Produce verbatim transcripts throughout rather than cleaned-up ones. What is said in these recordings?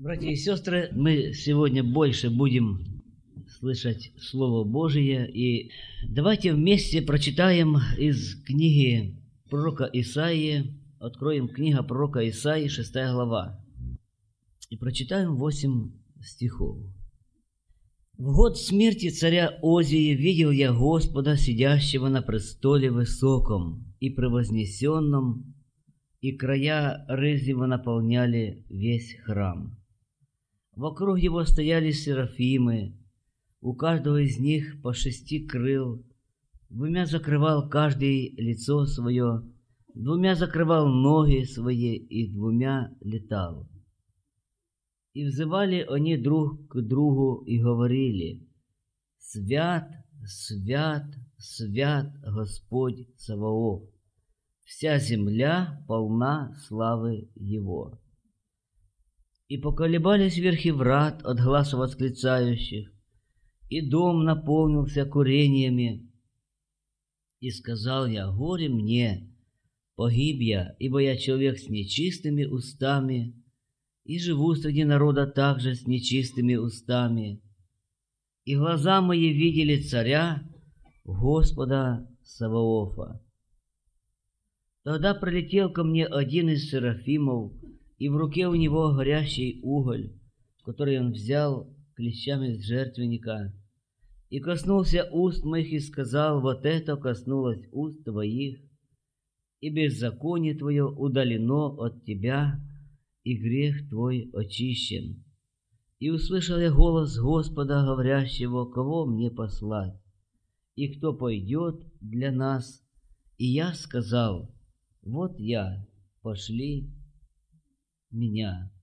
Братья и сестры, мы сегодня больше будем слышать Слово Божие, и давайте вместе прочитаем из книги пророка Исаии, откроем книга пророка Исаии, шестая глава, и прочитаем восемь стихов. «В год смерти царя Озии видел я Господа, сидящего на престоле высоком и превознесенном, и края рысь его наполняли весь храм. Вокруг его стояли серафимы, у каждого из них по шести крыл, двумя закрывал каждый лицо свое, двумя закрывал ноги свои и двумя летал. И взывали они друг к другу и говорили: «Свят, свят, свят Господь Саваоф, вся земля полна славы Его». И поколебались верхи врат от гласа восклицающих, и дом наполнился курениями. И сказал я: горе мне, погиб я, ибо я человек с нечистыми устами, и живу среди народа также с нечистыми устами. И глаза мои видели царя, Господа Саваофа. Тогда прилетел ко мне один из серафимов, и в руке у него горящий уголь, который он взял клещами с жертвенника, и коснулся уст моих и сказал: вот это коснулось уст твоих, и беззаконие твое удалено от тебя, и грех твой очищен. И услышал я голос Господа, говорящего: кого мне послать, и кто пойдет для нас? И я сказал: вот я, пошли меня.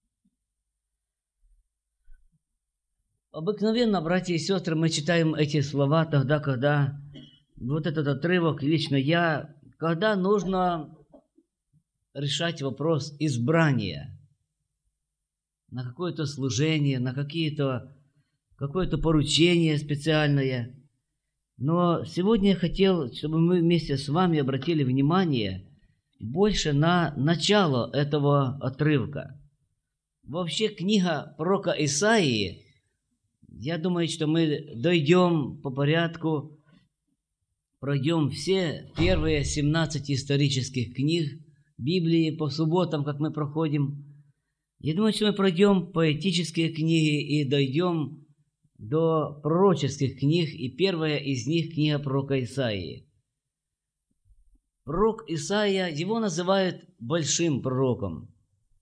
Обыкновенно, братья и сестры, мы читаем эти слова тогда, когда вот этот отрывок, лично я, когда нужно решать вопрос избрания на какое-то служение, на какие-то, какое-то поручение специальное. Но сегодня я хотел, чтобы мы вместе с вами обратили внимание больше на начало этого отрывка. Вообще книга пророка Исаии, я думаю, что мы дойдем по порядку, пройдем все первые семнадцать исторических книг Библии по субботам, как мы проходим. Я думаю, что мы пройдем поэтические книги и дойдем до пророческих книг, и первая из них книга пророка Исаии. Пророк Исаия, его называют большим пророком.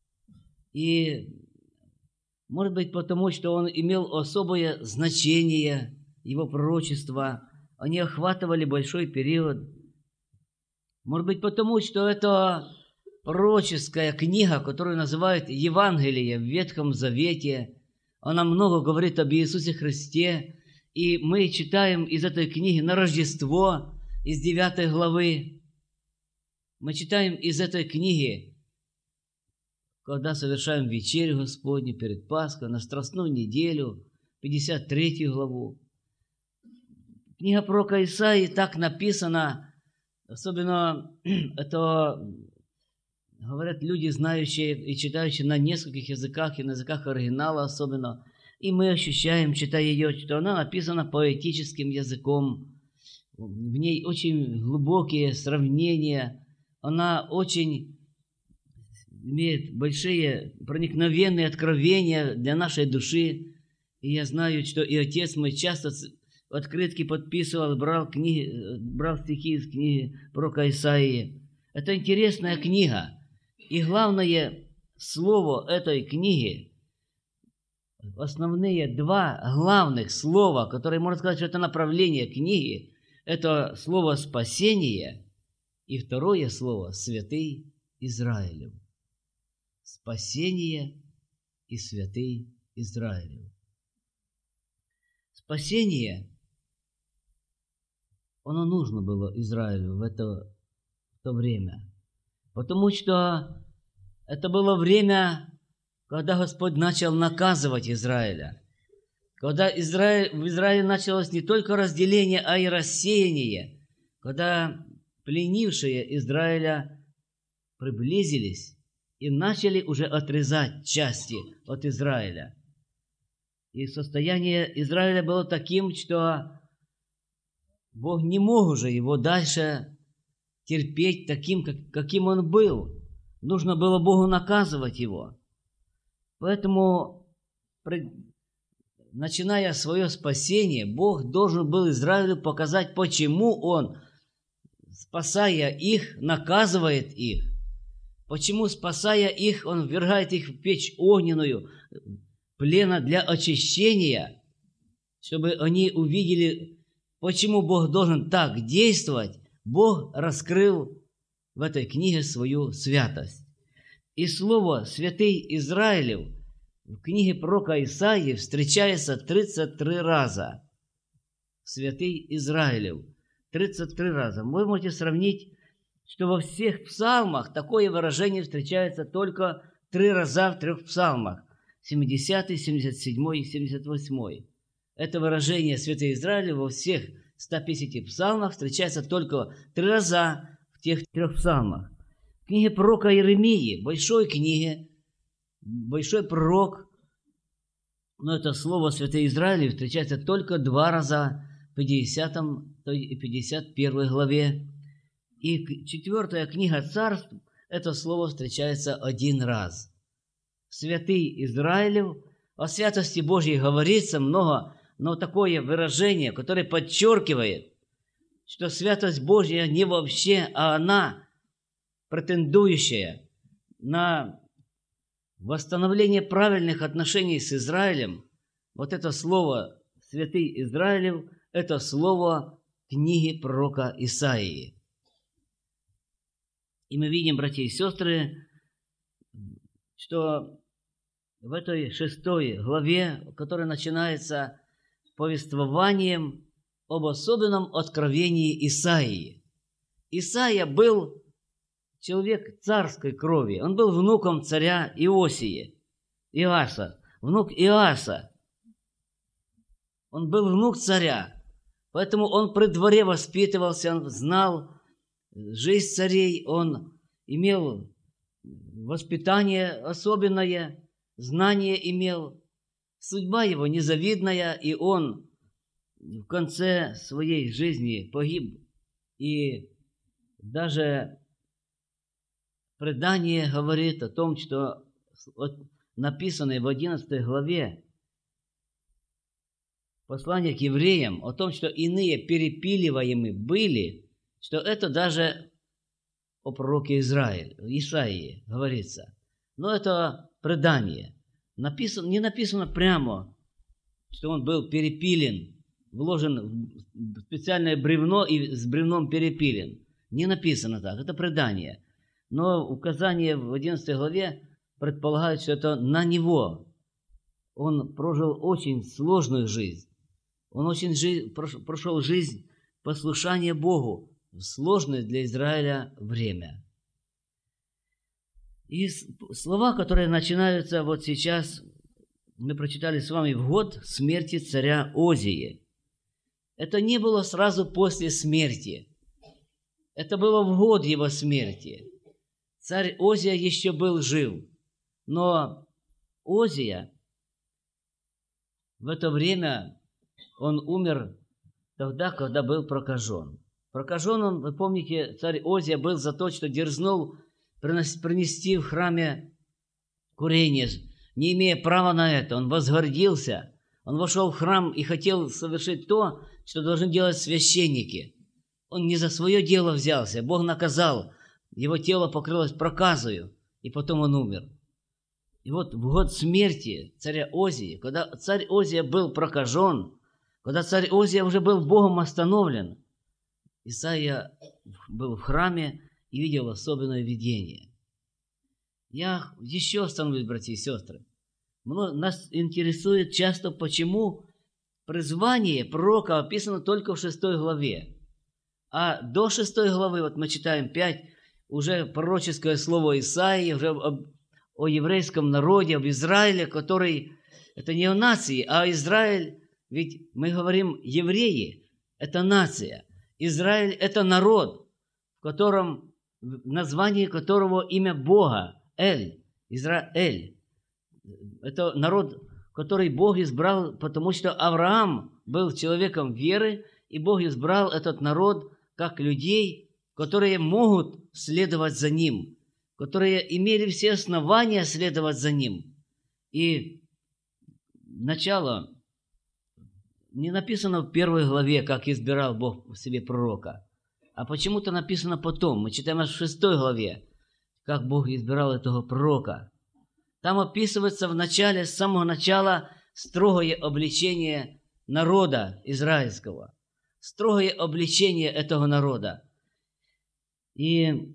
И, может быть, потому что он имел особое значение, его пророчества, они охватывали большой период. Может быть, потому что это пророческая книга, которую называют Евангелие в Ветхом Завете. Она много говорит об Иисусе Христе. И мы читаем из этой книги на Рождество, из девятой главы. Мы читаем из этой книги, когда совершаем вечерю Господню перед Пасхой, на Страстную неделю, пятьдесят третью главу. Книга пророка Исаии так написана, особенно это говорят люди, знающие и читающие на нескольких языках, и на языках оригинала особенно. И мы ощущаем, читая ее, что она написана поэтическим языком. В ней очень глубокие сравнения. Она очень имеет большие проникновенные откровения для нашей души. И я знаю, что и отец мой часто открытки подписывал, брал, книги, брал стихи из книги пророка Исаии. Это интересная книга. И главное слово этой книги, основные два главных слова, которые, можно сказать, что это направление книги, это слово «спасение» и второе слово «святый Израилев». Спасение и святый Израилев. Спасение, оно нужно было Израилю в это, в то время, потому что это было время, когда Господь начал наказывать Израиля, когда Израиль, в Израиле началось не только разделение, а и рассеяние, когда пленившие Израиля приблизились и начали уже отрезать части от Израиля. И состояние Израиля было таким, что Бог не мог уже его дальше терпеть таким, как, каким он был. Нужно было Богу наказывать его. Поэтому, начиная свое спасение, Бог должен был Израилю показать, почему Он, спасая их, наказывает их. Почему, спасая их, Он ввергает их в печь огненную, плена для очищения, чтобы они увидели, почему Бог должен так действовать. Бог раскрыл в этой книге свою святость. И слово «святый Израилев» в книге пророка Исаии встречается тридцать три раза. «Святый Израилев» тридцать три раза. Вы можете сравнить, что во всех псалмах такое выражение встречается только три раза в трех псалмах. семидесятый, семьдесят седьмой и семьдесят восьмой. Это выражение «святый Израилев» во всех ста пятидесяти псалмах встречается только три раза в тех трех псалмах. В книге пророка Иеремии, большой книге, большой пророк, но это слово «святый Израилев» встречается только два раза в пятидесятой и пятьдесят первой главе. И четвертая книга Царств, это слово встречается один раз. «Святый Израилев», о святости Божьей говорится много, но такое выражение, которое подчеркивает, что святость Божья не вообще, а она претендующая на восстановление правильных отношений с Израилем. Вот это слово «святый Израилев» – это слово книги пророка Исаии. И мы видим, братья и сестры, что в этой шестой главе, которая начинается повествованием об особенном откровении Исаии. Исаия был человек царской крови. Он был внуком царя Иосии, Иоаса, внук Иоаса. Он был внук царя, поэтому он при дворе воспитывался, он знал жизнь царей, он имел воспитание особенное, знание имел. Судьба его незавидная, и он в конце своей жизни погиб. И даже предание говорит о том, что написано в одиннадцатой главе послания к евреям, о том, что иные перепиливаемы были, что это даже о пророке Израиле, Исаии говорится. Но это предание. Написано, не написано прямо, что он был перепилен, вложен в специальное бревно и с бревном перепилен. Не написано так, это предание. Но указание в одиннадцатой главе предполагает, что это на него. Он прожил очень сложную жизнь. Он очень жи- прошел жизнь послушания Богу в сложное для Израиля время. И слова, которые начинаются вот сейчас, мы прочитали с вами в год смерти царя Озии. Это не было сразу после смерти. Это было в год его смерти. Царь Озия еще был жив. Но Озия в это время, он умер тогда, когда был прокажен. Прокажен он, вы помните, царь Озия был за то, что дерзнул принести в храме курение, не имея права на это. Он возгордился. Он вошел в храм и хотел совершить то, что должны делать священники. Он не за свое дело взялся. Бог наказал. Его тело покрылось проказою, и потом он умер. И вот в год смерти царя Озии, когда царь Озия был прокажен, когда царь Озия уже был Богом остановлен, Исаия был в храме и видел особенное видение. Я еще остановлюсь, братья и сестры. Нас интересует часто, почему призвание пророка описано только в шестой главе. А до шестой главы, вот мы читаем пять, уже пророческое слово Исаии, уже об, о еврейском народе, об Израиле, который, это не о нации, а Израиль, ведь мы говорим евреи, это нация. Израиль – это народ, в котором, в названии которого имя Бога – Израиль. Израиль. Это народ, который Бог избрал, потому что Авраам был человеком веры, и Бог избрал этот народ как людей, которые могут следовать за Ним, которые имели все основания следовать за Ним. И начало не написано в первой главе, как избирал Бог себе пророка, а почему-то написано потом. Мы читаем аж в шестой главе, как Бог избирал этого пророка. Там описывается в начале, с самого начала, строгое обличение народа израильского, строгое обличение этого народа. И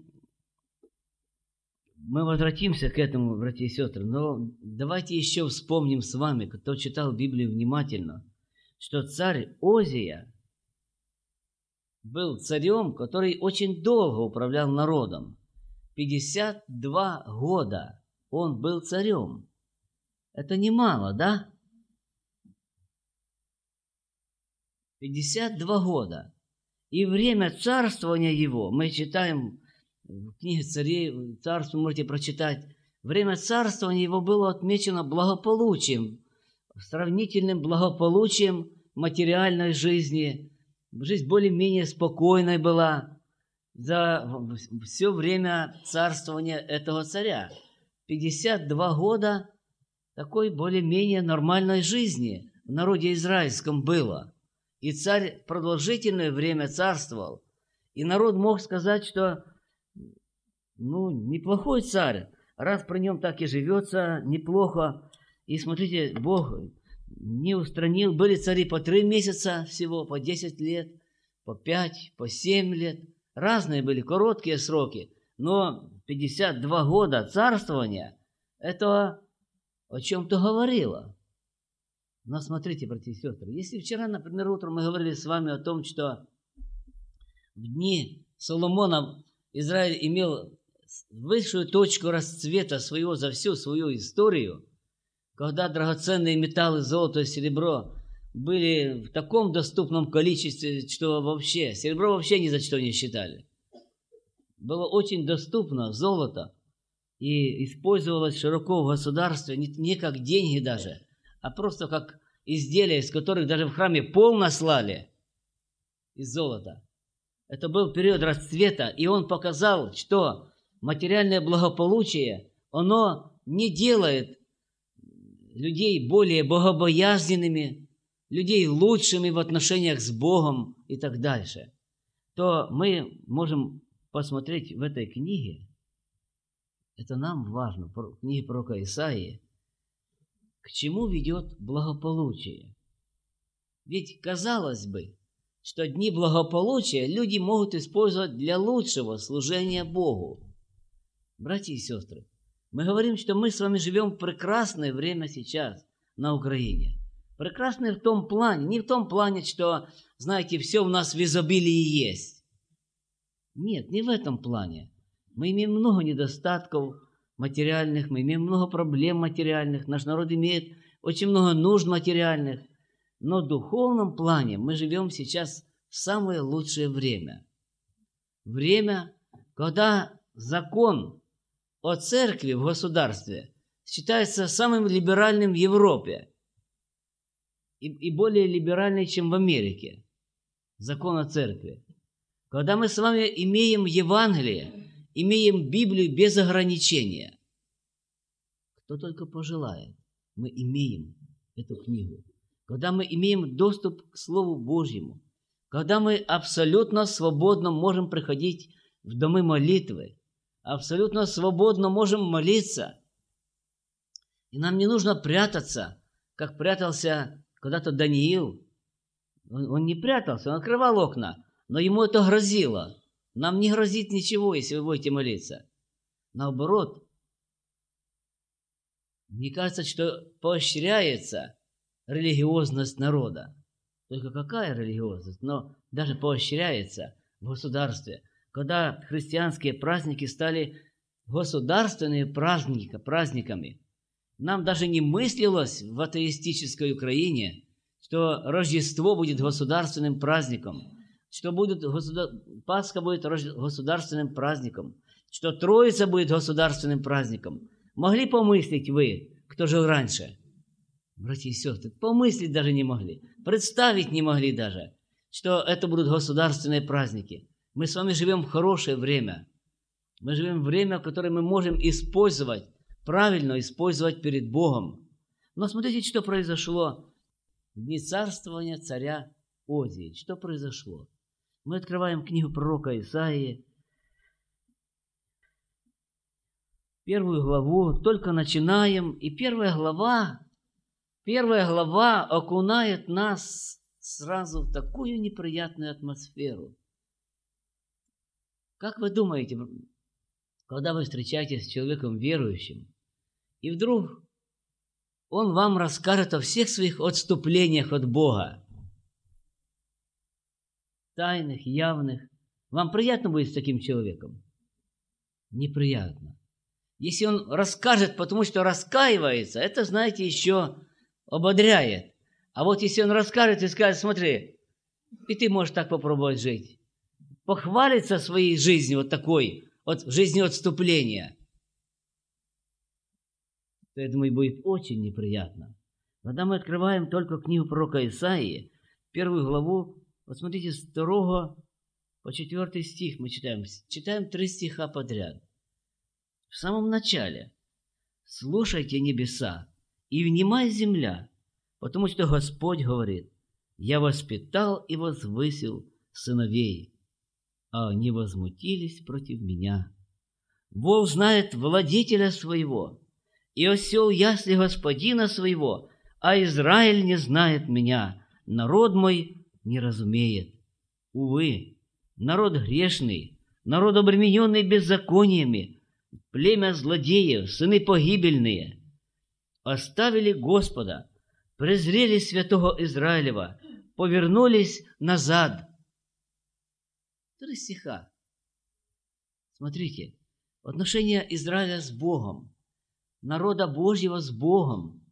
мы возвратимся к этому, братья и сестры, но давайте еще вспомним с вами, кто читал Библию внимательно, что царь Озия был царем, который очень долго управлял народом. пятьдесят два года он был царем. Это немало, да? пятьдесят два года. И время царствования его, мы читаем в книге Царей, царство можете прочитать, время царствования его было отмечено благополучием, сравнительным благополучием материальной жизни. Жизнь более-менее спокойной была за все время царствования этого царя. пятьдесят два года такой более-менее нормальной жизни в народе израильском было. И царь продолжительное время царствовал. И народ мог сказать, что ну, неплохой царь, раз при нем так и живется, неплохо. И смотрите, Бог не устранил. Были цари по три месяца всего, по десять лет, по пять, по семь лет. Разные были, короткие сроки. Но пятьдесят два года царствования, это о чем-то говорило. Но смотрите, братья и сестры, если вчера, например, утром мы говорили с вами о том, что в дни Соломона Израиль имел высшую точку расцвета своего за всю свою историю, когда драгоценные металлы, золото и серебро были в таком доступном количестве, что вообще, серебро вообще ни за что не считали. Было очень доступно золото и использовалось широко в государстве, не, не как деньги даже, а просто как изделия, из которых даже в храме пол наслали из золота. Это был период расцвета, и он показал, что материальное благополучие, оно не делает людей более богобоязненными, людей лучшими в отношениях с Богом и так дальше. То мы можем посмотреть в этой книге, это нам важно, в книге пророка Исаии, к чему ведет благополучие. Ведь, казалось бы, что дни благополучия люди могут использовать для лучшего служения Богу. Братья и сестры, мы говорим, что мы с вами живем в прекрасное время сейчас на Украине. Прекрасное в том плане, не в том плане, что, знаете, все у нас в изобилии есть. Нет, не в этом плане. Мы имеем много недостатков материальных, мы имеем много проблем материальных, наш народ имеет очень много нужд материальных, но в духовном плане мы живем сейчас в самое лучшее время. Время, когда закон о церкви в государстве считается самым либеральным в Европе и, и более либеральный, чем в Америке. Закон о церкви. Когда мы с вами имеем Евангелие, имеем Библию без ограничения. Кто только пожелает, мы имеем эту книгу. Когда мы имеем доступ к Слову Божьему, когда мы абсолютно свободно можем приходить в домы молитвы, абсолютно свободно можем молиться, и нам не нужно прятаться, как прятался когда-то Даниил. Он, он не прятался, он открывал окна, но ему это грозило. Нам не грозит ничего, если вы будете молиться. Наоборот, мне кажется, что поощряется религиозность народа. Только какая религиозность? Но даже поощряется в государстве. Когда христианские праздники стали государственными праздники, праздниками, нам даже не мыслилось в атеистической Украине, что Рождество будет государственным праздником, что будет государ... Пасха будет государственным праздником, что Троица будет государственным праздником. Могли помыслить вы, кто жил раньше? Братья и сестры, помыслить даже не могли, представить не могли даже, что это будут государственные праздники. Мы с вами живем в хорошее время. Мы живем в время, которое мы можем использовать, правильно использовать перед Богом. Но смотрите, что произошло в дни царствования царя Озии. Что произошло? Мы открываем книгу пророка Исаии, первую главу, только начинаем, и первая глава, первая глава окунает нас сразу в такую неприятную атмосферу. Как вы думаете, когда вы встречаетесь с человеком верующим, и вдруг он вам расскажет о всех своих отступлениях от Бога, тайных, явных, вам приятно будет с таким человеком? Неприятно. Если он расскажет, потому что раскаивается, это, знаете, еще ободряет. А вот если он расскажет и скажет: смотри, и ты можешь так попробовать жить, похвалиться своей жизнью вот такой, вот жизнью отступления, то, я думаю, будет очень неприятно. Когда мы открываем только книгу пророка Исаии, первую главу, вот смотрите, с второго по четвертый стих мы читаем. Читаем три стиха подряд. В самом начале: «Слушайте, небеса, и внимай, земля, потому что Господь говорит: я воспитал и возвысил сыновей, а они возмутились против меня. Вол знает владетеля своего, и осел ясли господина своего, а Израиль не знает меня, народ мой не разумеет. Увы, народ грешный, народ обремененный беззакониями, племя злодеев, сыны погибельные, оставили Господа, презрели святого Израилева, повернулись назад». Три стиха. Смотрите, отношения Израиля с Богом, народа Божьего с Богом.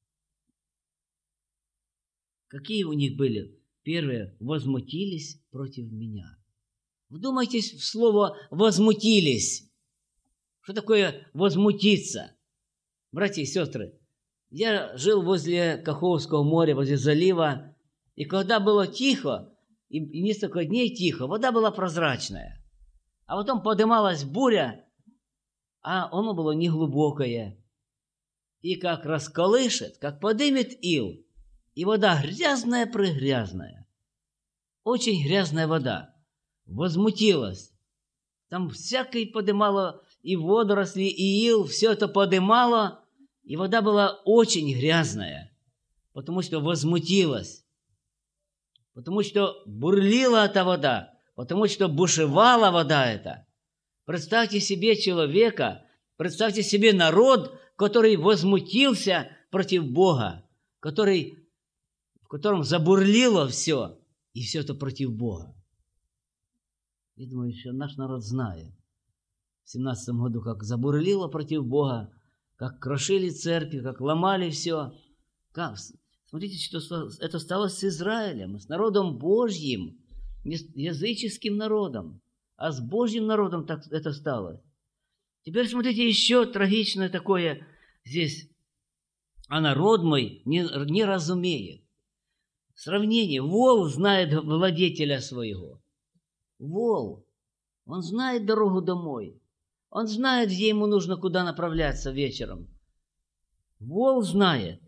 Какие у них были? Первое: возмутились против меня. Вдумайтесь в слово «возмутились». Что такое возмутиться? Братья и сестры, я жил возле Каховского моря, возле залива, и когда было тихо, и несколько дней тихо, вода была прозрачная. А потом подымалась буря, а оно было неглубокое. И как расколышет, как подымет ил, и вода грязная-прегрязная. Очень грязная вода. Возмутилась. Там всякое подымало и водоросли, и ил, все это подымало, и вода была очень грязная, потому что возмутилась, потому что бурлила эта вода, потому что бушевала вода эта. Представьте себе человека, представьте себе народ, который возмутился против Бога, который, в котором забурлило все, и все это против Бога. Я думаю, еще наш народ знает. В семнадцатом году, как забурлило против Бога, как крошили церкви, как ломали все. Как? Смотрите, что это стало с Израилем, с народом Божьим, не с языческим народом, а с Божьим народом так это стало. Теперь смотрите, еще трагичное такое здесь. А народ мой не, не разумеет. Сравнение. Вол знает владетеля своего. Вол. Он знает дорогу домой. Он знает, где ему нужно, куда направляться вечером. Вол знает.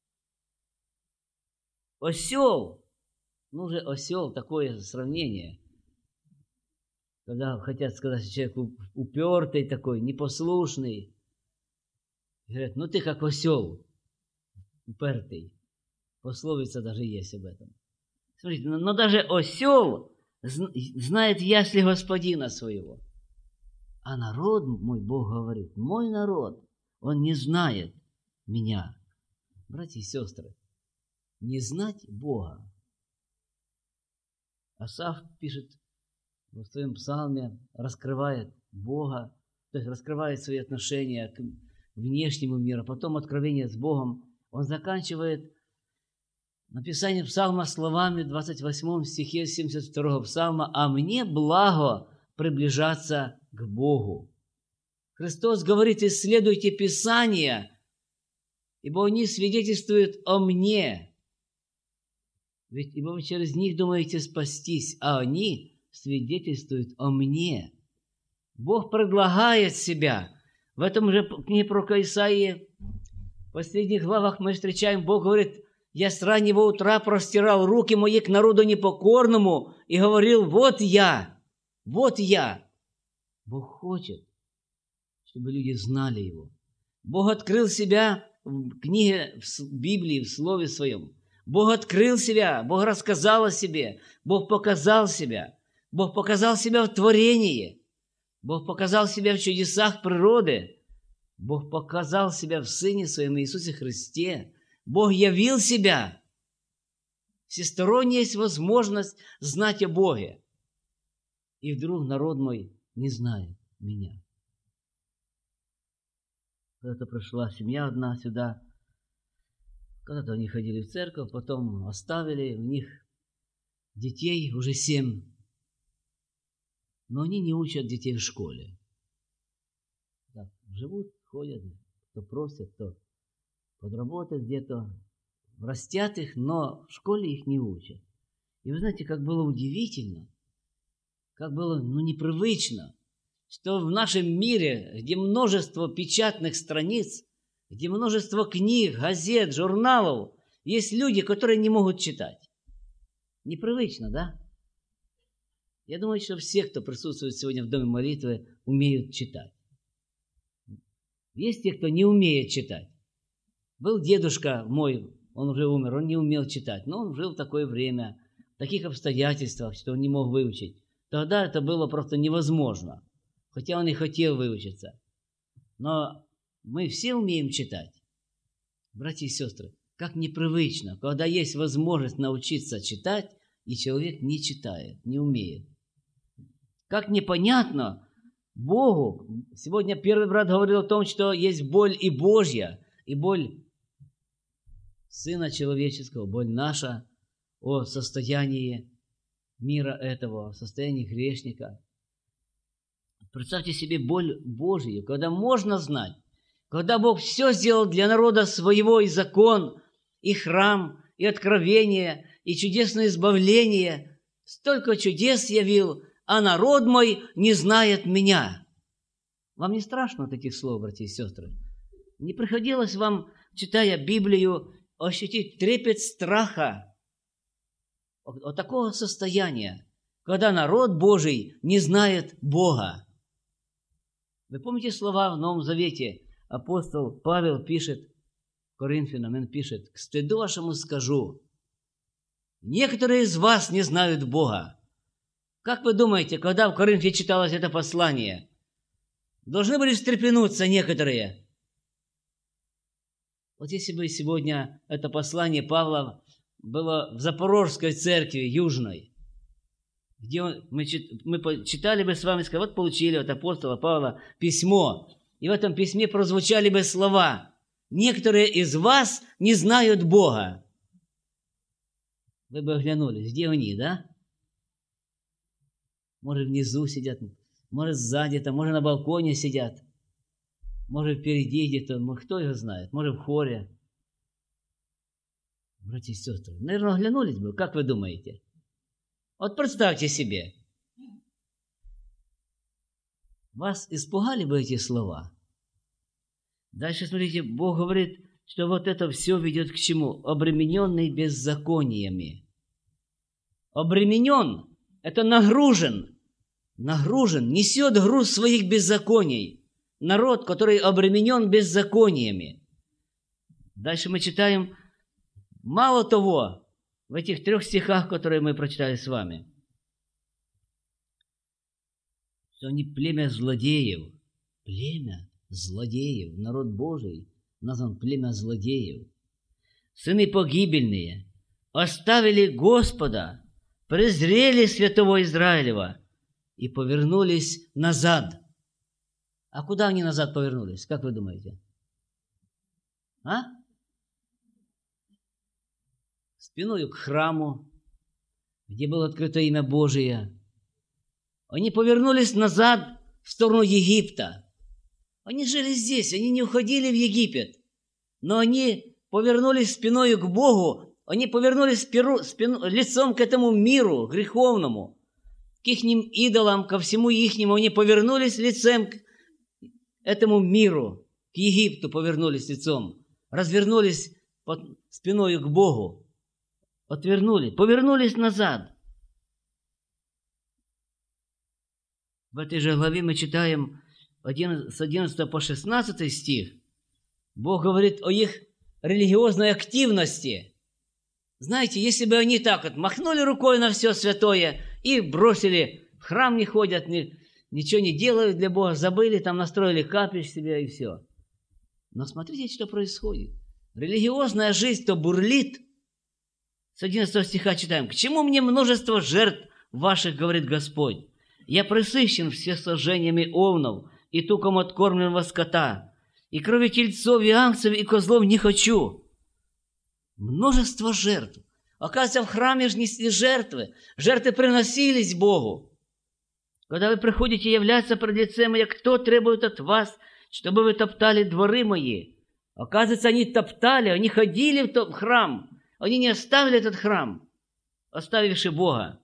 Осел. Ну же, осел, такое сравнение. Когда хотят сказать, что человек упертый такой, непослушный. Говорят: ну ты как осел, упертый. Пословица даже есть об этом. Смотрите, но даже осел знает ясли господина своего. А народ мой, Бог говорит, мой народ, он не знает меня. Братья и сестры, не знать Бога. Асаф пишет в своем псалме, раскрывает Бога, то есть раскрывает свои отношения к внешнему миру, потом откровение с Богом. Он заканчивает написание псалма словами в двадцать восьмом стихе семьдесят второго псалма: «А мне благо приближаться к Богу». Христос говорит: исследуйте Писания, ибо они свидетельствуют о мне. Ведь ибо вы через них думаете спастись, а они свидетельствуют о мне. Бог предлагает себя. В этом же книге пророка Исаии, в последних главах мы встречаем, Бог говорит: «Я с раннего утра простирал руки мои к народу непокорному и говорил: вот я, вот я». Бог хочет, чтобы люди знали Его. Бог открыл себя в книге, в Библии, в Слове Своем. Бог открыл себя, Бог рассказал о себе, Бог показал себя, Бог показал себя в творении, Бог показал себя в чудесах природы, Бог показал себя в Сыне Своем Иисусе Христе, Бог явил себя. Всесторонне есть возможность знать о Боге. И вдруг народ мой не знает меня. Когда-то пришла семья одна сюда, когда-то они ходили в церковь, потом оставили, у них детей уже семь, но они не учат детей в школе. Так, живут, ходят, кто просят, кто подработать где-то, растят их, но в школе их не учат. И вы знаете, как было удивительно, как было, ну, непривычно, что в нашем мире, где множество печатных страниц, где множество книг, газет, журналов, есть люди, которые не могут читать. Непривычно, да? Я думаю, что все, кто присутствует сегодня в Доме молитвы, умеют читать. Есть те, кто не умеет читать. Был дедушка мой, он уже умер, он не умел читать, но он жил в такое время, в таких обстоятельствах, что он не мог выучить. Тогда это было просто невозможно, хотя он и хотел выучиться. Но мы все умеем читать. Братья и сестры, как непривычно, когда есть возможность научиться читать, и человек не читает, не умеет. Как непонятно Богу. Сегодня первый брат говорил о том, что есть боль и Божья, и боль Сына Человеческого, боль наша о состоянии мира этого, о состоянии грешника. Представьте себе боль Божью, когда можно знать, когда Бог все сделал для народа своего, и закон, и храм, и откровение, и чудесное избавление, столько чудес явил, а народ мой не знает меня. Вам не страшно от этих слов, братья и сестры? Не приходилось вам, читая Библию, ощутить трепет страха от, от такого состояния, когда народ Божий не знает Бога? Вы помните слова в Новом Завете? Апостол Павел пишет Коринфянам, он пишет: «К стыду вашему скажу, некоторые из вас не знают Бога». Как вы думаете, когда в Коринфе читалось это послание, должны были встрепенуться некоторые? Вот если бы сегодня это послание Павла было в Запорожской церкви Южной, где он, мы, мы читали бы с вами, сказали: вот получили от апостола Павла письмо, и в этом письме прозвучали бы слова: «Некоторые из вас не знают Бога». Вы бы оглянулись, где они, да? Может, внизу сидят, может, сзади, там, может, на балконе сидят, может, впереди где-то, кто его знает, может, в хоре. Братья и сестры, наверное, оглянулись бы, как вы думаете? Вот представьте себе, вас испугали бы эти слова? Дальше, смотрите, Бог говорит, что вот это все ведет к чему? Обремененный беззакониями. Обременен – это нагружен, нагружен, несет груз своих беззаконий. Народ, который обременен беззакониями. Дальше мы читаем, мало того, в этих трех стихах, которые мы прочитали с вами, что они племя злодеев, племя злодеев, народ Божий назван племя злодеев, сыны погибельные, оставили Господа, презрели святого Израилева и повернулись назад. А куда они назад повернулись, как вы думаете? А? Спиною к храму, где было открыто имя Божие. Они повернулись назад в сторону Египта. Они жили здесь, они не уходили в Египет, но они повернулись спиной к Богу, они повернулись спину, спину, лицом к этому миру греховному, к ихним идолам, ко всему ихнему. Они повернулись лицем к этому миру, к Египту повернулись лицом, развернулись под спиной к Богу, отвернули, повернулись назад. В этой же главе мы читаем с одиннадцатого по шестнадцатый стих. Бог говорит о их религиозной активности. Знаете, если бы они так вот махнули рукой на все святое и бросили, в храм не ходят, ни, ничего не делают для Бога, забыли, там настроили капищ себе и все. Но смотрите, что происходит. Религиозная жизнь то бурлит. С одиннадцатого стиха читаем. «К чему мне множество жертв ваших, говорит Господь? Я пресыщен всесожжениями овнов и туком откормленного скота, и крови тельцов, и ангцев, и козлов не хочу». Множество жертв. Оказывается, в храме же несли жертвы. Жертвы приносились Богу. Когда вы приходите являться пред лицем моя, кто требует от вас, чтобы вы топтали дворы мои? Оказывается, они топтали, они ходили в тот храм. Они не оставили этот храм, оставивши Бога.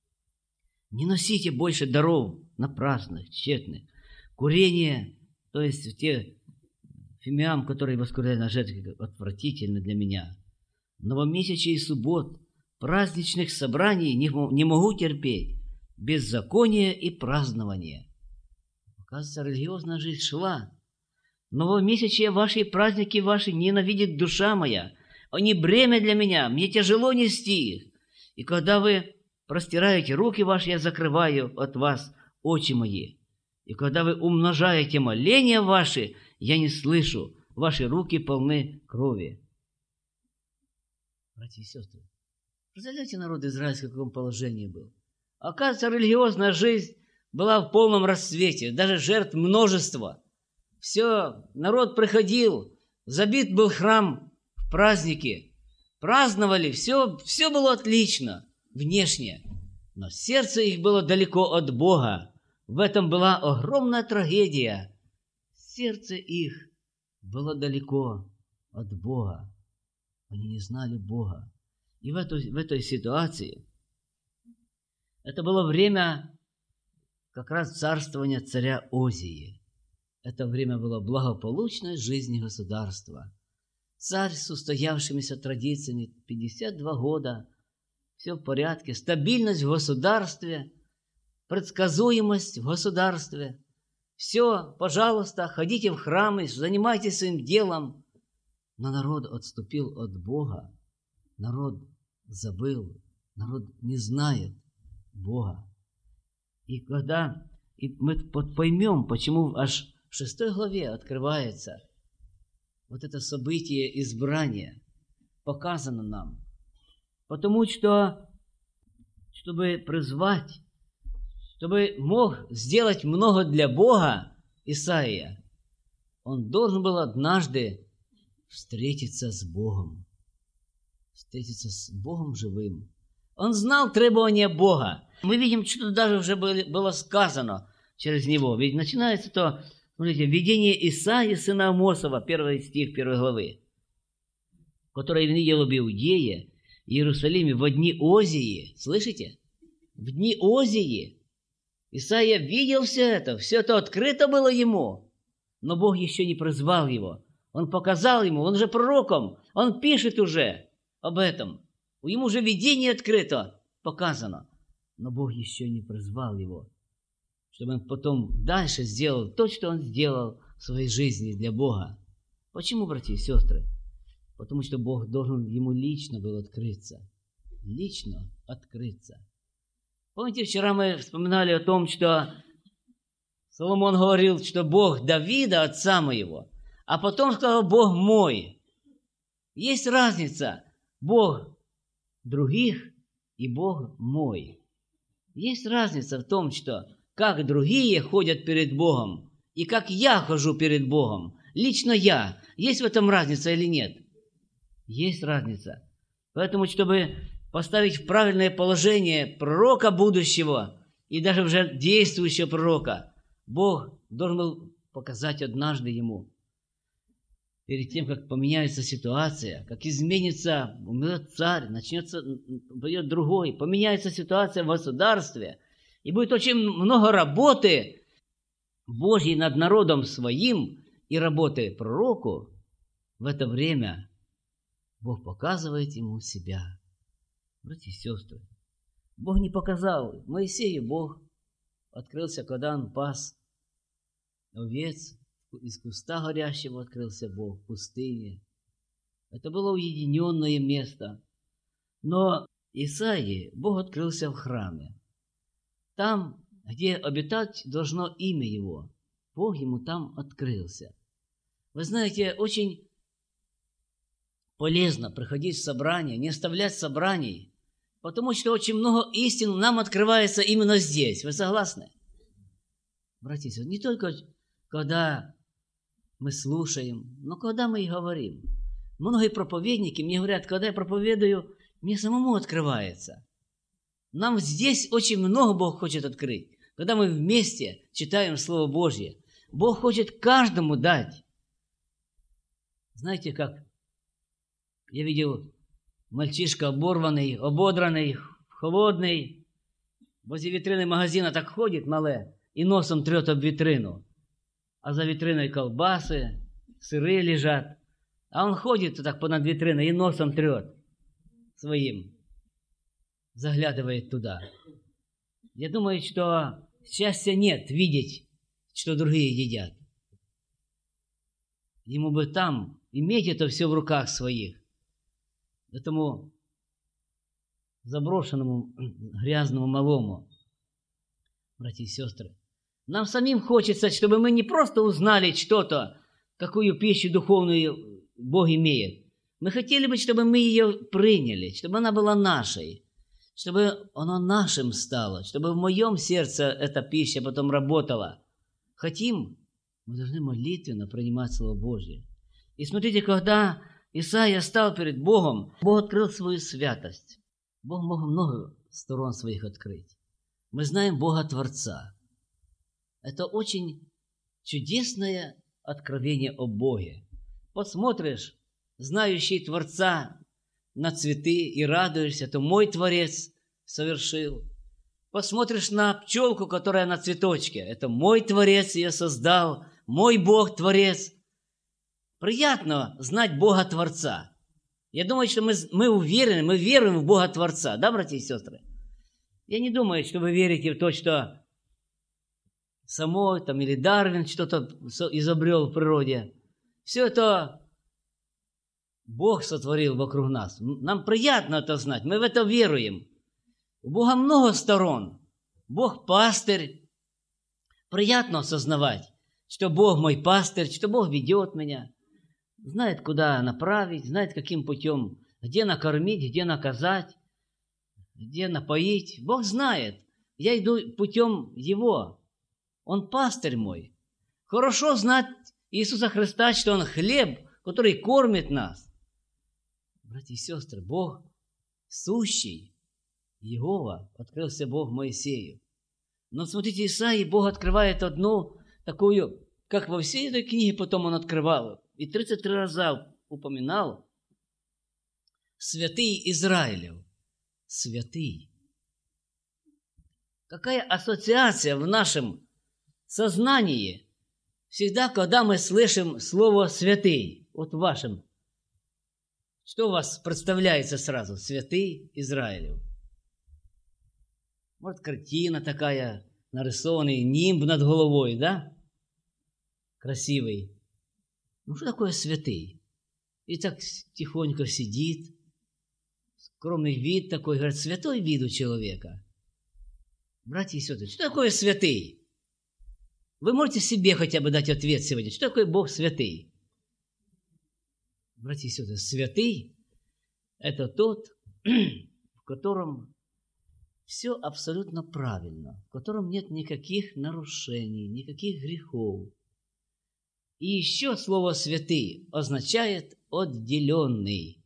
Не носите больше даров напрасных, тщетных. Курение, то есть те фимиам, которые воскуряли на жертве, отвратительно для меня. Новомесячий и суббот, праздничных собраний не, не могу терпеть, беззаконие и празднование. Оказывается, религиозная жизнь шла. Новомесячие ваши праздники ваши ненавидит душа моя. Они бремя для меня, мне тяжело нести их. И когда вы простираете руки ваши, я закрываю от вас очи мои. И когда вы умножаете моления ваши, я не слышу, ваши руки полны крови. Братья и сестры, представляете, народ израильский в каком положении был? Оказывается, религиозная жизнь была в полном расцвете, даже жертв множество. Все, народ приходил, забит был храм в праздники, праздновали, все, все было отлично, внешне, но сердце их было далеко от Бога. В этом была огромная трагедия. Сердце их было далеко от Бога. Они не знали Бога. И в, эту, в этой ситуации, это было время как раз царствования царя Озии. Это время было благополучной жизни государства. Царь с устоявшимися традициями, пятьдесят два года, все в порядке, стабильность в государстве, предсказуемость в государстве. Все, пожалуйста, ходите в храмы, занимайтесь своим делом. Но народ отступил от Бога, народ забыл, народ не знает Бога. И когда и мы поймем, почему аж в шестой главе открывается вот это событие избрания, показано нам. Потому что, чтобы призвать, чтобы мог сделать много для Бога Исаия, он должен был однажды встретиться с Богом. Встретиться с Богом живым. Он знал требования Бога. Мы видим, что даже уже было сказано через него. Ведь начинается то, смотрите, видение Исаии, сына Амосова, первый стих первой главы, который видел в Иудее, Иерусалиме в дни Озии. Слышите? В дни Озии Исаия видел все это, все это открыто было ему, но Бог еще не призвал его. Он показал ему, он же пророком, он пишет уже об этом. Ему уже видение открыто, показано. Но Бог еще не призвал его, чтобы он потом дальше сделал то, что он сделал в своей жизни для Бога. Почему, братья и сестры? Потому что Бог должен ему лично был открыться. Лично открыться. Помните, вчера мы вспоминали о том, что Соломон говорил, что Бог Давида, отца моего, а потом сказал Бог мой. Есть разница. Бог других и Бог мой. Есть разница в том, что как другие ходят перед Богом и как я хожу перед Богом. Лично я. Есть в этом разница или нет? Есть разница. Поэтому, чтобы поставить в правильное положение пророка будущего и даже уже действующего пророка, Бог должен был показать однажды ему. Перед тем, как поменяется ситуация, как изменится, умрет царь, начнется, придет другой, поменяется ситуация в государстве, и будет очень много работы Божьей над народом своим и работы пророку, в это время Бог показывает ему себя. Братья и сестры, Бог не показал Моисею, Бог открылся, когда он пас овец, из куста горящего открылся Бог в пустыне. Это было уединенное место. Но Исаии Бог открылся в храме. Там, где обитать должно имя Его, Бог ему там открылся. Вы знаете, очень полезно приходить в собрание, не оставлять собраний, потому что очень много истин нам открывается именно здесь. Вы согласны? Братья и сестры, не только когда мы слушаем, но когда мы и говорим. Многие проповедники мне говорят, когда я проповедую, мне самому открывается. Нам здесь очень много Бог хочет открыть. Когда мы вместе читаем Слово Божье, Бог хочет каждому дать. Знаете, как я видел мальчишка оборванный, ободранный, холодный, возле витрины магазина так ходит мале и носом трет об витрину. А за витриной колбасы, сыры лежат. А он ходит так понад витриной и носом трет своим, заглядывает туда. Я думаю, что счастья нет видеть, что другие едят. Ему бы там иметь это все в руках своих. Этому заброшенному, грязному малому, братья и сестры, нам самим хочется, чтобы мы не просто узнали что-то, какую пищу духовную Бог имеет. Мы хотели бы, чтобы мы ее приняли, чтобы она была нашей, чтобы оно нашим стало, чтобы в моем сердце эта пища потом работала. Хотим, мы должны молитвенно принимать Слово Божье. И смотрите, когда Исаия стал перед Богом, Бог открыл свою святость. Бог мог много сторон своих открыть. Мы знаем Бога Творца. Это очень чудесное откровение о Боге. Посмотришь, знающий Творца, на цветы и радуешься, то мой Творец совершил. Посмотришь на пчелку, которая на цветочке, это мой Творец ее создал, мой Бог Творец. Приятно знать Бога Творца. Я думаю, что мы, мы уверены, мы веруем в Бога Творца, да, братья и сестры? Я не думаю, что вы верите в то, что Самой там, или Дарвин что-то изобрел в природе. Все это Бог сотворил вокруг нас. Нам приятно это знать, мы в это веруем. У Бога много сторон. Бог пастырь. Приятно осознавать, что Бог мой пастырь, что Бог ведет меня. Знает, куда направить, знает, каким путем, где накормить, где наказать, где напоить. Бог знает. Я иду путем Его. Он пастырь мой. Хорошо знать Иисуса Христа, что Он хлеб, который кормит нас. Братья и сестры, Бог сущий, Иегова, открылся Бог Моисею. Но смотрите, Исаии Бог открывает одну такую, как во всей этой книге потом Он открывал, и тридцать три раза упоминал святый Израилев. Святый. Какая ассоциация в нашем сознании всегда, когда мы слышим слово «святый», вот в вашем, что у вас представляется сразу? Святый Израилев. Вот картина такая, нарисованный нимб над головой, да? Красивый. Ну, что такое святый? И так тихонько сидит, скромный вид такой, говорит, святой вид у человека. Братья и сестры, что такое святый? Вы можете себе хотя бы дать ответ сегодня, что такое Бог святый? Братья и сестры, святый – это тот, в котором все абсолютно правильно, в котором нет никаких нарушений, никаких грехов. И еще слово «святый» означает «отделенный».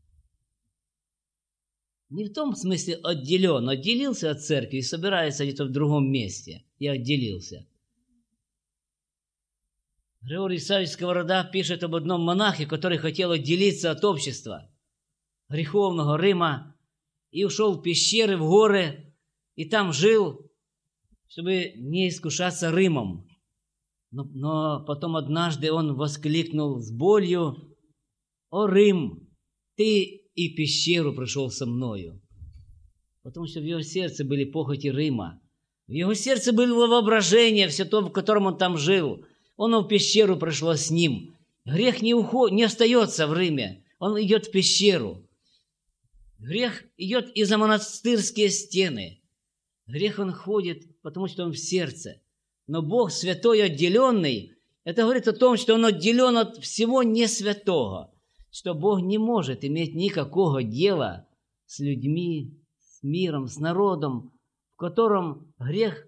Не в том смысле отделен, отделился от церкви и собирается где-то в другом месте и отделился. Григорий Исаевич Сковорода пишет об одном монахе, который хотел отделиться от общества греховного Рима и ушел в пещеры, в горы, и там жил, чтобы не искушаться Римом. Но, но потом однажды он воскликнул с болью: «О, Рим, ты и в пещеру пришел со мною». Потому что в его сердце были похоти Рима. В его сердце было воображение, все то, в котором он там жил. Он в пещеру пришло с ним. Грех не, уход... не остается в Риме. Он идет в пещеру. Грех идет и за монастырские стены. Грех он ходит, потому что он в сердце. Но Бог святой, отделенный, это говорит о том, что он отделен от всего несвятого. Что Бог не может иметь никакого дела с людьми, с миром, с народом, в котором грех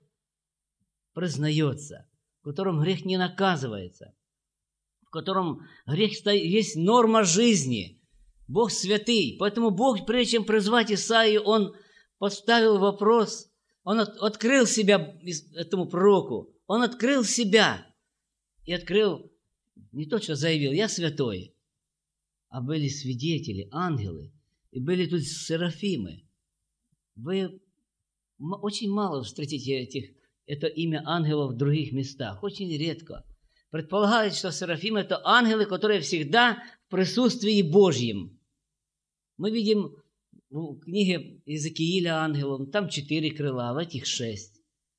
признается, в котором грех не наказывается, в котором грех есть норма жизни. Бог святый. Поэтому Бог, прежде чем призвать Исаию, Он поставил вопрос, Он от, открыл себя этому пророку, Он открыл себя и открыл, не то что заявил: «Я святой», а были свидетели, ангелы, и были тут серафимы. Вы очень мало встретите этих, это имя ангелов в других местах, очень редко. Предполагается, что серафимы – это ангелы, которые всегда в присутствии Божьем. Мы видим в книге Иезекииля ангелов, там четыре крыла, а в этих шесть.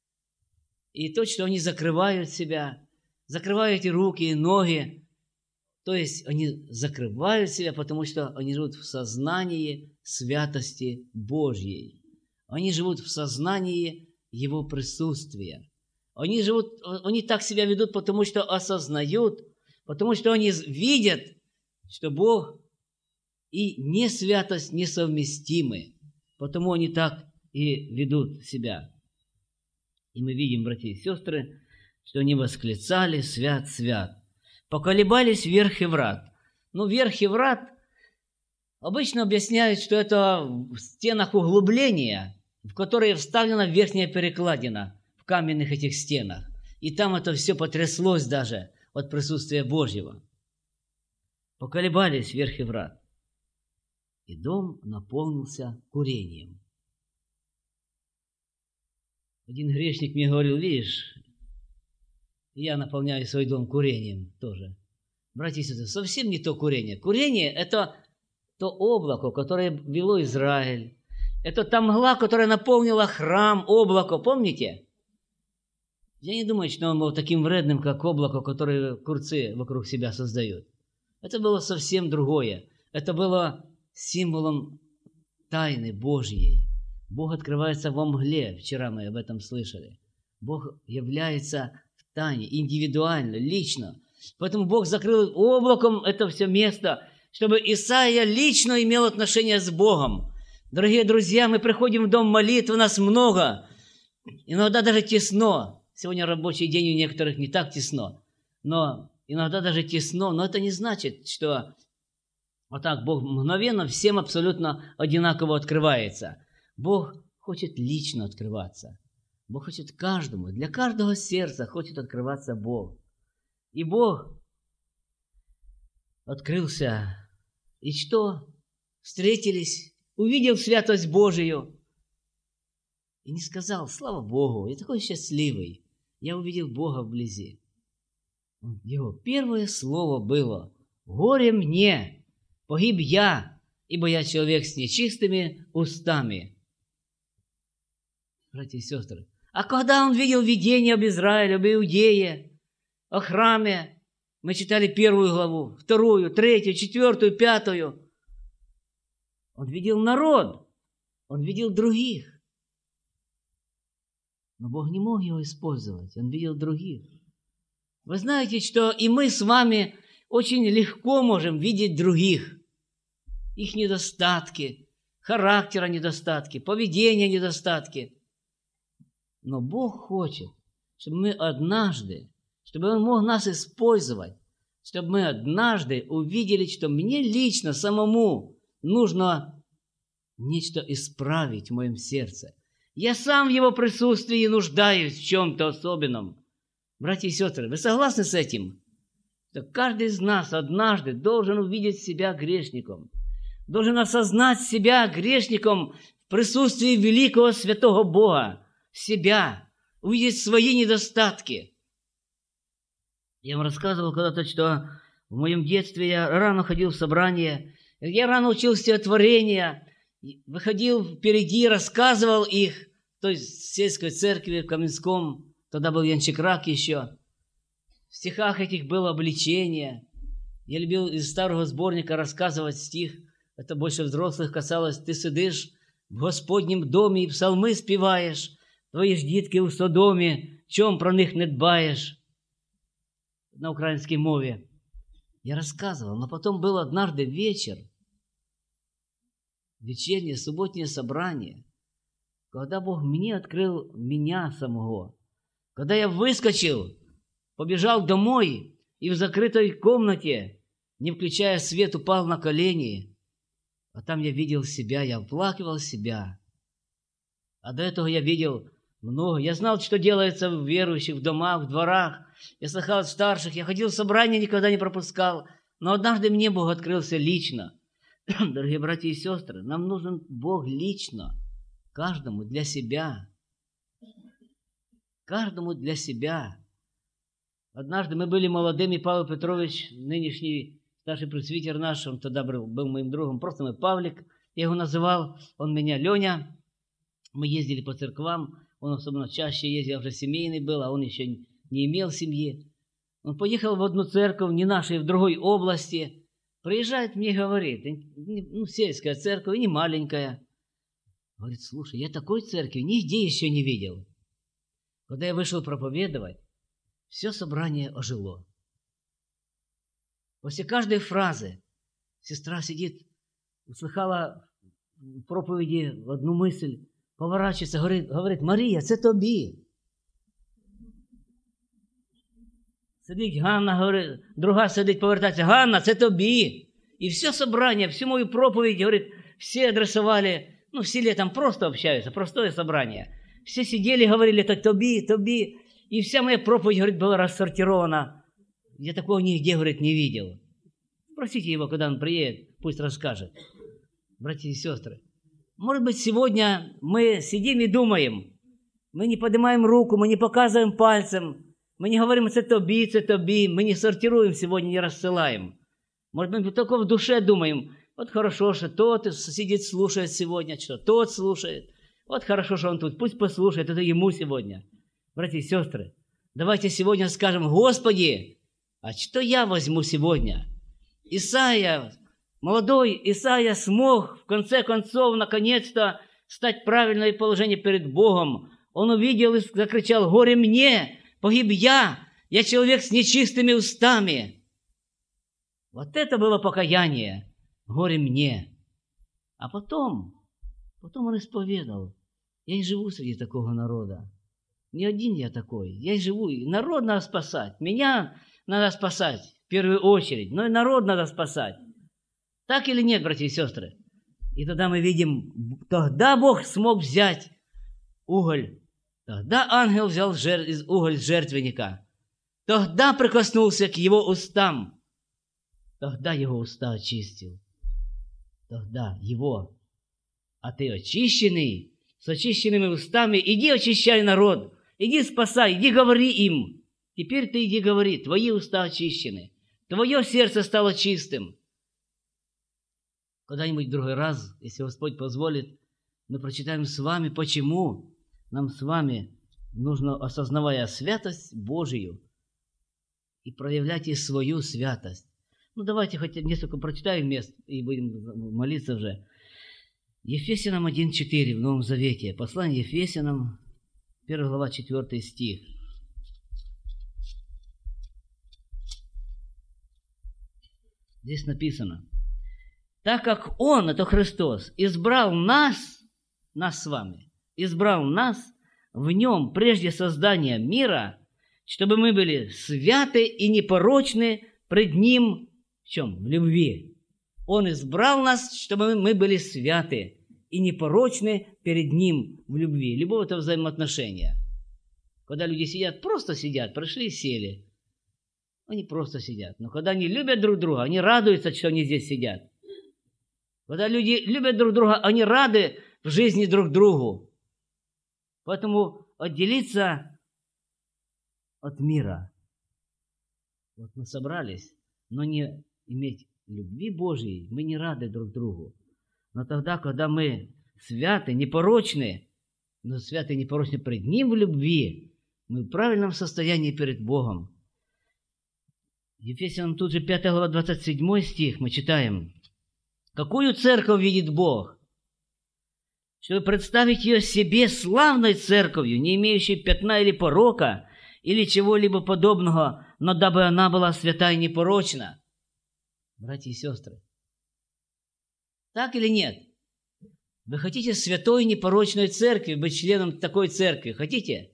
И то, что они закрывают себя, закрывают и руки, и ноги, то есть они закрывают себя, потому что они живут в сознании святости Божьей. Они живут в сознании Его присутствия. Они живут, они так себя ведут, потому что осознают, потому что они видят, что Бог и несвятость несовместимы. Потому они так и ведут себя. И мы видим, братья и сестры, что они восклицали: «Свят, свят». Поколебались верх и врат. Ну, верх и врат обычно объясняют, что это в стенах углубления, в которые вставлена верхняя перекладина в каменных этих стенах. И там это все потряслось даже от присутствия Божьего. Поколебались верх и врат. И дом наполнился курением. Один грешник мне говорил: «Видишь, я наполняю свой дом курением тоже». Братья и сестры, совсем не то курение. Курение – это то облако, которое вело Израиль. Это та мгла, которая наполнила храм, облако, помните? Я не думаю, что он был таким вредным, как облако, которое курцы вокруг себя создают. Это было совсем другое. Это было символом тайны Божьей. Бог открывается во мгле, вчера мы об этом слышали. Бог является в тайне, индивидуально, лично. Поэтому Бог закрыл облаком это все место, чтобы Исаия лично имел отношение с Богом. Дорогие друзья, мы приходим в дом молитвы, нас много, иногда даже тесно. Сегодня рабочий день у некоторых не так тесно, но иногда даже тесно, но это не значит, что вот так Бог мгновенно всем абсолютно одинаково открывается. Бог хочет лично открываться. Бог хочет каждому, для каждого сердца хочет открываться Бог. И Бог открылся. И что? Встретились, увидел святость Божию. И не сказал: «Слава Богу, я такой счастливый, я увидел Бога вблизи». Его первое слово было: «Горе мне, погиб я, ибо я человек с нечистыми устами». Братья и сестры, а когда он видел видение об Израиле, об Иудее, о храме, мы читали первую главу, вторую, третью, четвертую, пятую, он видел народ, он видел других. Но Бог не мог его использовать, он видел других. Вы знаете, что и мы с вами очень легко можем видеть других, их недостатки, характера недостатки, поведения недостатки. Но Бог хочет, чтобы мы однажды, чтобы Он мог нас использовать, чтобы мы однажды увидели, что мне лично самому нужно нечто исправить в моем сердце. Я сам в Его присутствии нуждаюсь в чем-то особенном. Братья и сестры, вы согласны с этим? что каждый из нас однажды должен увидеть себя грешником, должен осознать себя грешником в присутствии великого святого Бога, себя, увидеть свои недостатки. Я вам рассказывал когда-то, что в моем детстве я рано ходил в собрание, я рано учил стихотворения, выходил впереди, рассказывал их, то есть в сельской церкви, в Каменском, тогда был Янчекрак еще. В стихах этих было обличение. Я любил из старого сборника рассказывать стих, это больше взрослых касалось. Ты сидиш в Господнім домі і псалми співаєш, твої ж дітки у Содомі, чом про них не дбаєш? На украинской мове. Я рассказывал, но потом был однажды вечер, вечернее субботнее собрание, когда Бог мне открыл меня самого, когда я выскочил, побежал домой и в закрытой комнате, не включая свет, упал на колени, а там я видел себя, я оплакивал себя. А до этого я видел много. Я знал, что делается в верующих, в домах, в дворах. Я слыхал от старших, я ходил в собрания, никогда не пропускал. Но однажды мне Бог открылся лично. Дорогие братья и сестры, нам нужен Бог лично, каждому для себя. Каждому для себя. Однажды мы были молодыми, Павел Петрович, нынешний старший пресвитер наш, он тогда был, был моим другом, просто мой Павлик, я его называл, он меня Леня. Мы ездили по церквам, он особенно чаще ездил, уже семейный был, а он еще не имел семьи. Он поехал в одну церковь, не нашей, в другой области, приезжает мне и говорит, ну, сельская церковь, не маленькая. Говорит, слушай, я такой церкви нигде еще не видел. Когда я вышел проповедовать, все собрание ожило. После каждой фразы сестра сидит, услыхала в проповеди одну мысль, поворачивается, говорит, говорит, Марія, це тобі. Сидить Ганна, говорить, друга сидить, повертається, Ганна, це тобі. И все собрание, всю мою проповедь, говорит, все адресовали, ну, в селе там просто общаются, простое собрание. Все сидели, говорили, это тобі, тобі. И вся моя проповедь, говорит, была рассортирована. Я такого нигде, говорит, не видел. Спросите его, когда он приедет, пусть расскажет. Братья и сестры, может быть, сегодня мы сидим и думаем, мы не поднимаем руку, мы не показываем пальцем, мы не говорим «це тобі, це тобі», мы не сортируем сегодня, не рассылаем. Может быть, мы только в душе думаем, вот хорошо, что тот сидит, слушает сегодня, что тот слушает. Вот хорошо, что он тут, пусть послушает, это ему сегодня. Братья и сестры, давайте сегодня скажем, Господи, а что я возьму сегодня? Исаия, молодой Исаия смог в конце концов наконец-то стать в правильное положение перед Богом. Он увидел и закричал, горе мне, погиб я, я человек с нечистыми устами. Вот это было покаяние, горе мне. А потом, потом он исповедал, я и живу среди такого народа. Не один я такой, я и живу, народ надо спасать, меня надо спасать в первую очередь, но и народ надо спасать. Так или нет, братья и сестры? И тогда мы видим, тогда Бог смог взять уголь, тогда ангел взял жер... уголь с жертвенника, тогда прикоснулся к его устам, тогда его уста очистил, тогда его, а ты очищенный, с очищенными устами, иди очищай народ, иди спасай, иди говори им. Теперь ты иди говори, твои уста очищены, твое сердце стало чистым. Когда-нибудь в другой раз, если Господь позволит, мы прочитаем с вами, почему нам с вами нужно, осознавая святость Божию, и проявлять и свою святость. Ну, давайте хоть несколько прочитаем мест, и будем молиться уже. Ефесянам один четыре в Новом Завете. Послание Ефесянам, первая глава, четвёртый стих. Здесь написано, так как Он, это Христос, избрал нас, нас с вами, избрал нас в Нем прежде создания мира, чтобы мы были святы и непорочны пред Ним в чем? В любви. Он избрал нас, чтобы мы были святы и непорочны перед Ним в любви. Любовь – это взаимоотношения. Когда люди сидят, просто сидят, пришли и сели. Они просто сидят. Но когда они любят друг друга, они радуются, что они здесь сидят. Когда люди любят друг друга, они рады в жизни друг другу. Поэтому отделиться от мира. Вот мы собрались, но не иметь любви Божьей, мы не рады друг другу. Но тогда, когда мы святы, непорочны, но святы и непорочны пред Ним в любви, мы в правильном состоянии перед Богом. Ефесянам тут же пятая глава, двадцать седьмой стих мы читаем. Какую церковь видит Бог? Чтобы представить ее себе славной церковью, не имеющей пятна или порока, или чего-либо подобного, но дабы она была свята и непорочна. Братья и сестры, так или нет? Вы хотите святой и непорочной церкви, быть членом такой церкви? Хотите?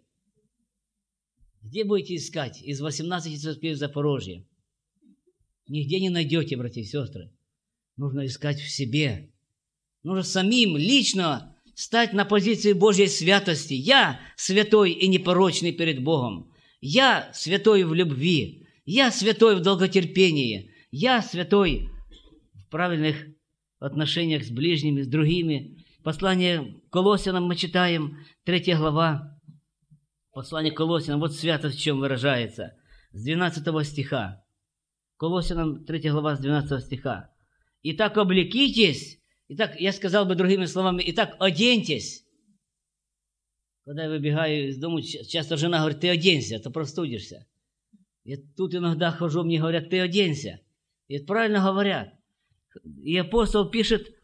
Где будете искать из восемнадцати церквей в Запорожье? Нигде не найдете, братья и сестры. Нужно искать в себе. Нужно самим лично стать на позиции Божьей святости. Я святой и непорочный перед Богом. Я святой в любви. Я святой в долготерпении. Я святой в правильных отношениях с ближними, с другими. Послание к Колоссянам мы читаем, третья глава. Послание к Колоссянам, вот святость в чем выражается. С двенадцатого стиха. Колоссянам, третья глава, с двенадцатого стиха. «Итак, облекитесь». Итак, я сказал бы другими словами, «Итак, оденьтесь». Когда я выбегаю из дома, часто жена говорит, «Ты оденься, а то простудишься». Я тут иногда хожу, мне говорят, «Ты оденься». И это правильно говорят. И апостол пишет,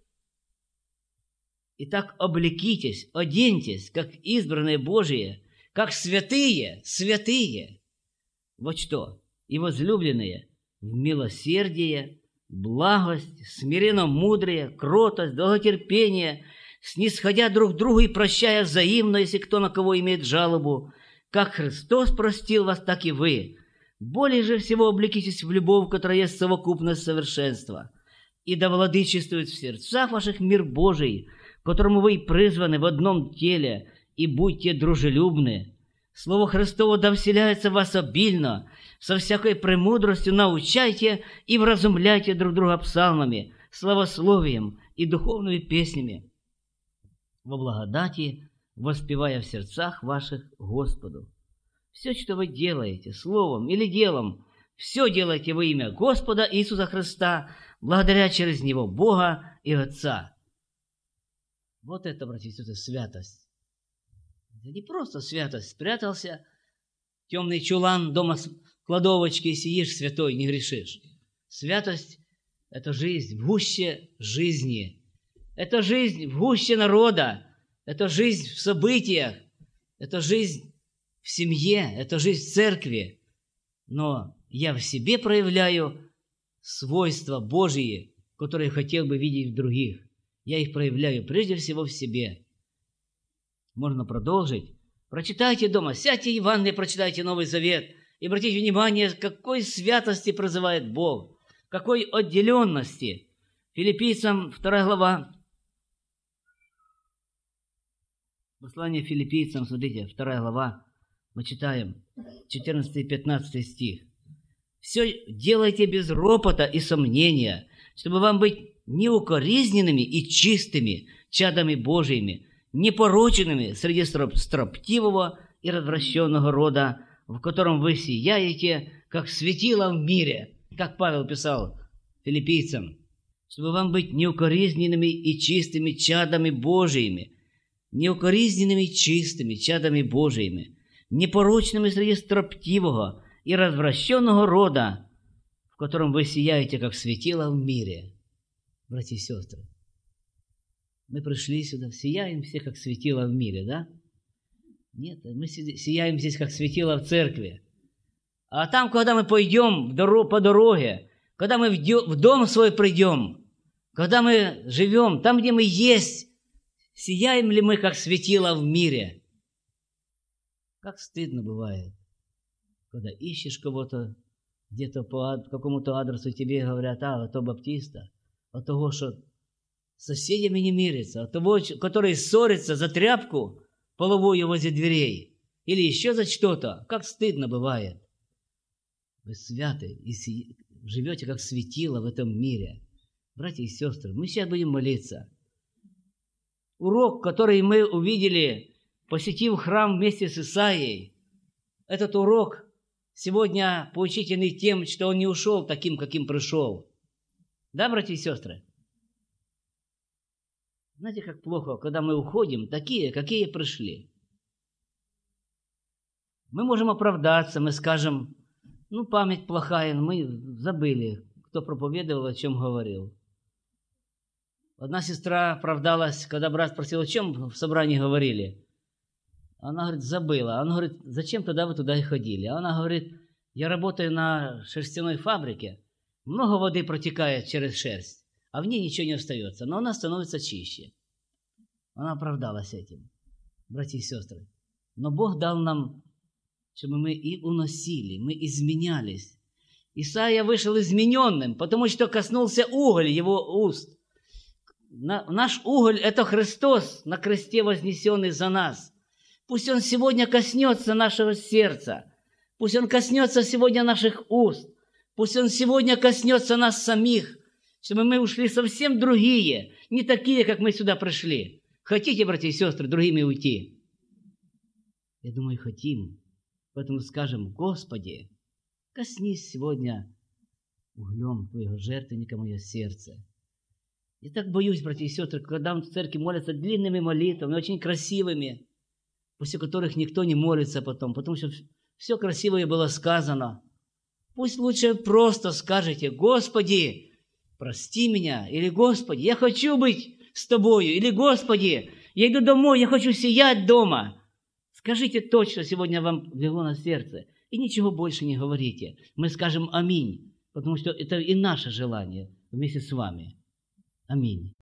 «Итак, облекитесь, оденьтесь, как избранные Божие, как святые, святые». Вот что, и возлюбленные в милосердие, благость, смиренно-мудрее, кротость, долготерпение, снисходя друг другу и прощая взаимно, если кто на кого имеет жалобу, как Христос простил вас, так и вы. Более же всего облекитесь в любовь, которая есть совокупность совершенства, и да владычествует в сердцах ваших мир Божий, которому вы и призваны в одном теле, и будьте дружелюбны. Слово Христово да вселяется в вас обильно, со всякой премудростью научайте и вразумляйте друг друга псалмами, славословием и духовными песнями, во благодати, воспевая в сердцах ваших Господу. Все, что вы делаете, словом или делом, все делайте во имя Господа Иисуса Христа, благодаря через Него Бога и Отца. Вот это, братья и сестры, святость. Это не просто святость. Спрятался в темный чулан дома кладовочки и сидишь святой, не грешишь. Святость – это жизнь в гуще жизни. Это жизнь в гуще народа. Это жизнь в событиях. Это жизнь в семье. Это жизнь в церкви. Но я в себе проявляю свойства Божьи, которые хотел бы видеть в других. Я их проявляю прежде всего в себе. Можно продолжить. Прочитайте дома, сядьте Евангелие, прочитайте Новый Завет и обратите внимание, какой святости призывает Бог, какой отделенности. Филиппийцам, вторая глава. Послание Филиппийцам, смотрите, вторая глава. Мы читаем четырнадцатый и пятнадцатый стих. «Все делайте без ропота и сомнения, чтобы вам быть неукоризненными и чистыми чадами Божьими, непороченными среди строптивого и развращенного рода, в котором вы сияете, как светило в мире», как Павел писал филиппийцам, чтобы вам быть неукоризненными и чистыми чадами Божьими, неукоризненными и чистыми чадами Божьими, непорочными среди строптивого и развращенного рода, в котором вы сияете, как светило в мире. Братья и сестры, мы пришли сюда, сияем все, как светило в мире, да? Нет, мы сияем здесь, как светило в церкви. А там, когда мы пойдем по дороге, когда мы в дом свой придем, когда мы живем, там, где мы есть, сияем ли мы, как светило в мире? Как стыдно бывает, когда ищешь кого-то, где-то по какому-то адресу тебе говорят, а, а то баптиста, от того, что с соседями не мирится, от того, который ссорится за тряпку половую возле дверей или еще за что-то. Как стыдно бывает. Вы святы и си... живете как светило в этом мире. Братья и сестры, мы сейчас будем молиться. Урок, который мы увидели, посетив храм вместе с Исаией, этот урок сегодня поучительный тем, что он не ушел таким, каким пришел. Да, братья и сестры? Знаете, как плохо, когда мы уходим такие, какие пришли. Мы можем оправдаться, мы скажем, ну, память плохая, мы забыли, кто проповедовал, о чем говорил. Одна сестра оправдалась, когда брат спросил, о чем в собрании говорили. Она говорит, забыла. Он говорит, зачем тогда вы туда и ходили? А она говорит, я работаю на шерстяной фабрике, много воды протекает через шерсть, а в ней ничего не остается, но она становится чище. Она оправдалась этим, братья и сестры. Но Бог дал нам, чтобы мы и уносили, мы изменялись. Исаия вышел измененным, потому что коснулся уголь его уст. Наш уголь – это Христос на кресте вознесенный за нас. Пусть Он сегодня коснется нашего сердца. Пусть Он коснется сегодня наших уст. Пусть Он сегодня коснется нас самих, чтобы мы ушли совсем другие, не такие, как мы сюда пришли. Хотите, братья и сестры, другими уйти? Я думаю, хотим. Поэтому скажем, Господи, коснись сегодня углем Твоего жертвенника мое сердце. Я так боюсь, братья и сестры, когда в церкви молятся длинными молитвами, очень красивыми, после которых никто не молится потом, потому что все красивое было сказано. Пусть лучше просто скажете, Господи, прости меня, или Господи, я хочу быть с Тобою, или Господи, я иду домой, я хочу сиять дома. Скажите то, что сегодня вам легло на сердце, и ничего больше не говорите. Мы скажем аминь, потому что это и наше желание вместе с вами. Аминь.